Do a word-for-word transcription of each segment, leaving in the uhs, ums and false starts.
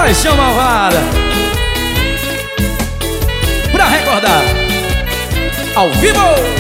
Paixão Malvada, pra recordar, ao vivo.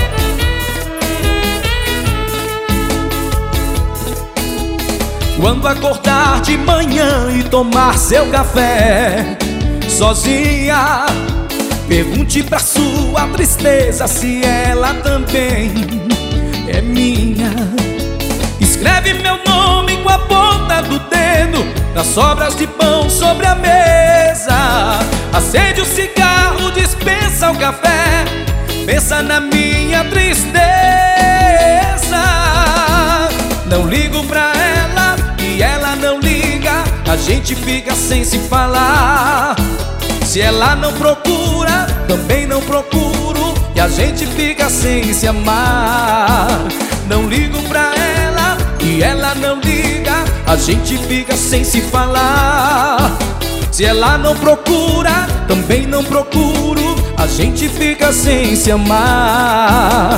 Quando acordar de manhã e tomar seu café sozinha, pergunte pra sua tristeza se ela também é minha. Escreve meu nome com a ponta do dedo nas sobras de pão sobre a mesa. Acende o cigarro, dispensa o café, pensa na minha tristeza. Não ligo pra ela e ela não liga, a gente fica sem se falar. Se ela não procura, também não procuro, e a gente fica sem se amar. Não ligo pra ela e ela não liga, a gente fica sem se falar. Se ela não procura, também não procuro, a gente fica sem se amar.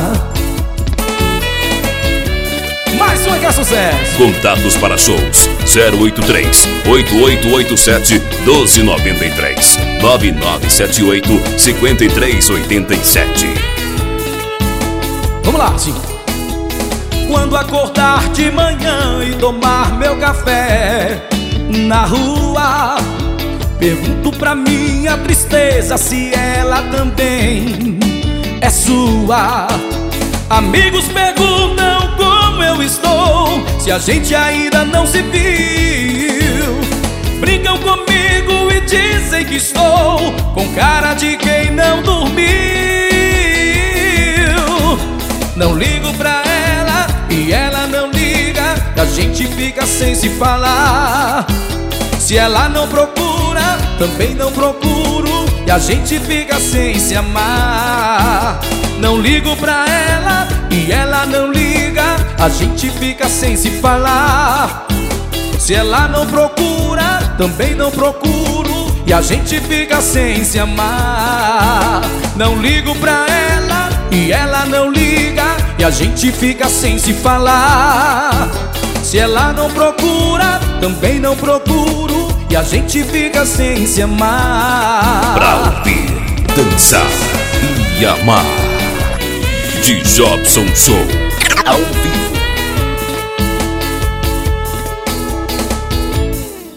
Mais uma que é sucesso. Contatos para shows: zero oito três, oito oito oito sete, um dois nove três, nove nove sete oito, cinco três oito sete. Vamos lá, sim. Quando acordar de manhã e tomar meu café na rua, pergunto pra minha tristeza se ela também é sua. Amigos perguntam como eu estou, se a gente ainda não se viu. Brincam comigo e dizem que estou com cara de quem não dormiu. Não ligo pra ela e ela não liga, a gente fica sem se falar. Se ela não procura, também não procuro, e a gente fica sem se amar. Não ligo pra ela e ela não liga, a gente fica sem se falar. Se ela não procura, também não procuro, e a gente fica sem se amar. Não ligo pra ela e ela não liga, e a gente fica sem se falar. Se ela não procura, também não procuro, e a gente fica sem se amar. Pra ouvir, dançar e amar, de Jobson Show ao vivo.